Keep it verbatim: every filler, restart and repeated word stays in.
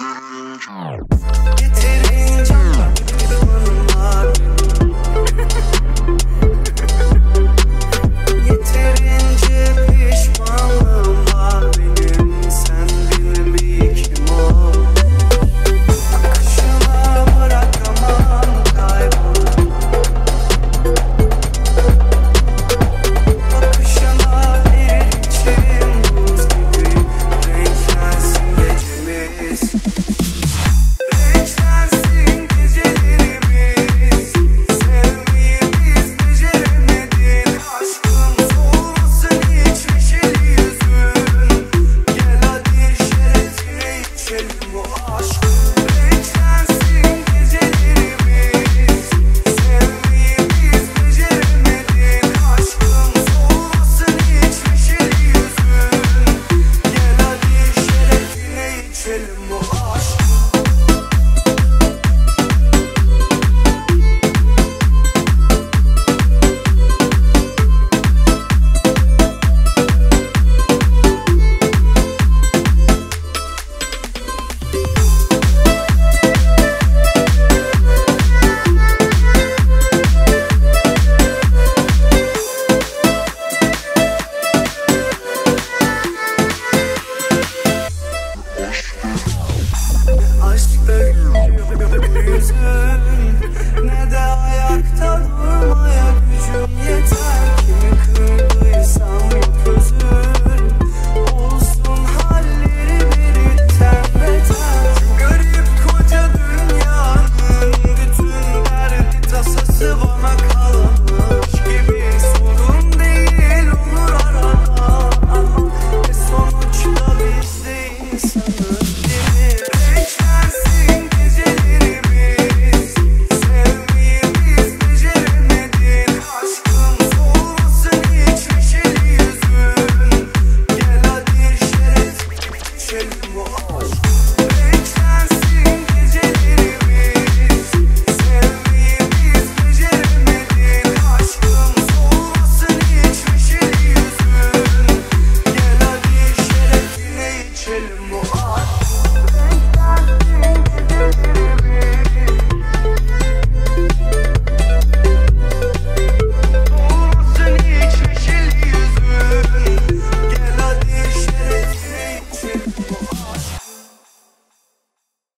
Yeterince pişmanım var. Yeterince pişmanlığım var benim. Sen bilme kim o. Akışına bırakamam kaybolup. Bakışına bir içim buz gibi. Renklensin gecemiz. Renklensin gecelerimiz. Sevmeyi biz beceremedik. Aşkım soğumasın hiç neşeli yüzün. Gel hadi şerefine içelim bu aşk. Renklensin gecelerimiz. Sevmeyi biz beceremedik. Aşkım soğumasın hiç neşeli yüzün. Gel hadi şerefine içelim bu aşk. Aşkta yüzün